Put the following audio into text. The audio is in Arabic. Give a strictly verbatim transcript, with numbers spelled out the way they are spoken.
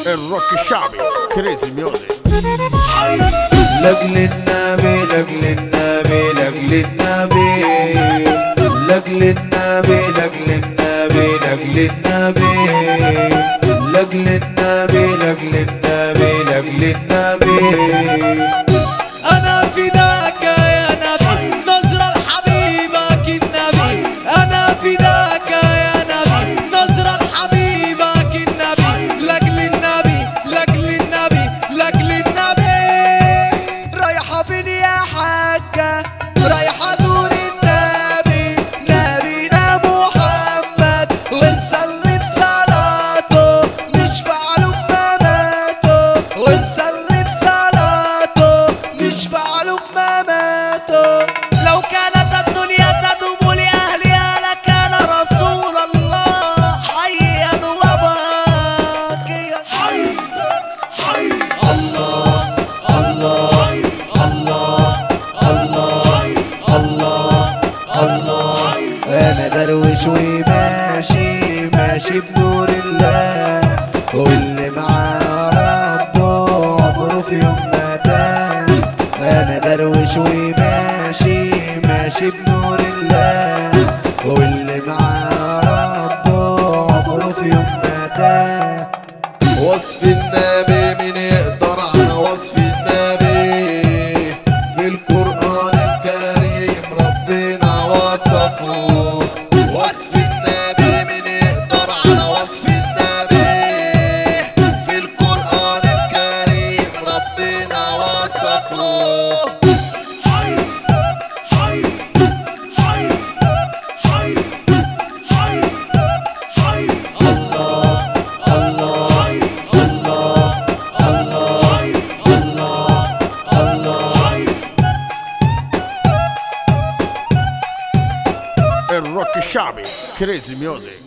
الروك الشعبي كريزي ميوزك. لاجل النبي لاجل النبي لاجل النبي لاجل النبي لاجل النبي لاجل النبي لاجل النبي لاجل النبي لاجل النبي أنا فداك يا نبي نظرة لحبيبك النبي. أنا فداك يا نبي نظرة لحبيبك النبي. لاجل النبي لاجل النبي لاجل النبي. رايحة فين يا حاجة؟ رايحة أزور النبي نبينا محمد ونصلي بصلاته نشفع له بمماته ونصلي بصلاته نشفع له بمماته. لو كانت الدنيا تدوم لأهلها لكان رسول الله حيا وباقيا. حي حي الله الله الله الله الله الله. انا درويش وماشي ماشي بنور الله واللي معاه ربه عمره في يوم ما تاه. انا درويش وماشي ماشي بنور الله واللي معاه ربه عمره في يوم ما تاه. وصف النبي مين يقدر على وصف النبي؟ في القرآن الكريم ربنا وصفه. وصف النبي مين يقدر على وصف النبي؟ في القرآن الكريم ربنا وصفه. حي حي حي حي حي حي الله الله الله الله الله الله. الروك الشعبي كريزي ميوزك.